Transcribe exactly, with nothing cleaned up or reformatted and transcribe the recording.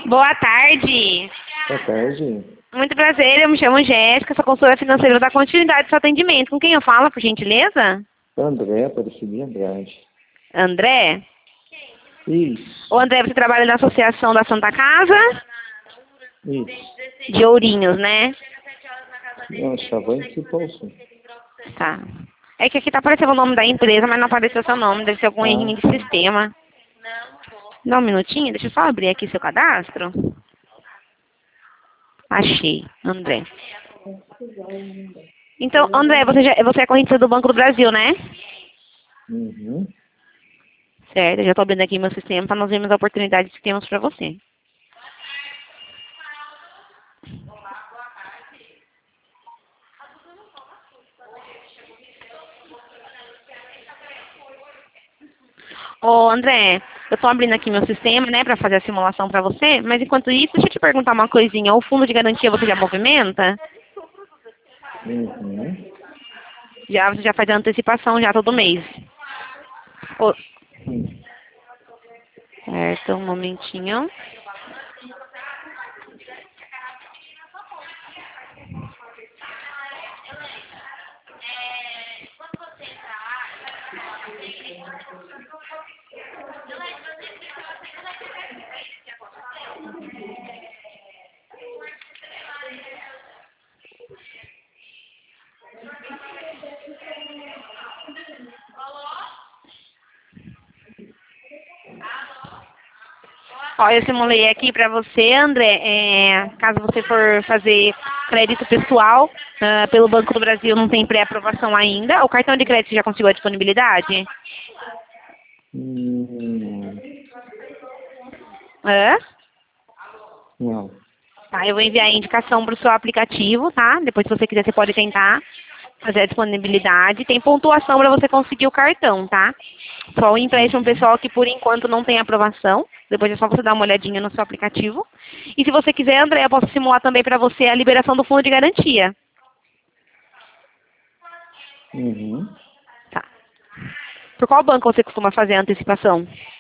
Boa tarde. Boa tarde. Muito prazer, eu me chamo Jéssica, sou consultora financeira da continuidade do seu atendimento. Com quem eu falo, por gentileza? André Aparecida Andrade. André? Isso. O André, você trabalha na Associação da Santa Casa? Isso. De Ourinhos, né? Não, Chavante e Paulson. Tá. É que aqui tá aparecendo o nome da empresa, mas não apareceu seu nome, deve ser algum Ah, errinho de sistema. Dá um minutinho, deixa eu só abrir aqui seu cadastro. Achei, André. Então, André, você, já, você é correntista do Banco do Brasil, né? uhum. Certo, eu já estou abrindo aqui meu sistema para nós vermos a oportunidade que temos para você. Ô, André, eu estou abrindo aqui meu sistema, né, para fazer a simulação para você, mas enquanto isso, deixa eu te perguntar uma coisinha. O fundo de garantia você já movimenta? Uhum. Já, você já faz a antecipação já todo mês? Ô, Hum. certo, um momentinho. Ó, eu simulei aqui para você, André, é, caso você for fazer crédito pessoal, ah, pelo Banco do Brasil não tem pré-aprovação ainda. O cartão de crédito já conseguiu a disponibilidade? Hum. Hã? Não. Tá, eu vou enviar a indicação para o seu aplicativo, tá? Depois, se você quiser, você pode tentar fazer a disponibilidade. Tem pontuação para você conseguir o cartão, tá? Só o empréstimo Uhum. pessoal que, por enquanto, não tem aprovação. Depois é só você dar uma olhadinha no seu aplicativo. E se você quiser, André, eu posso simular também para você a liberação do fundo de garantia. Uhum. Tá. Por qual banco você costuma fazer a antecipação?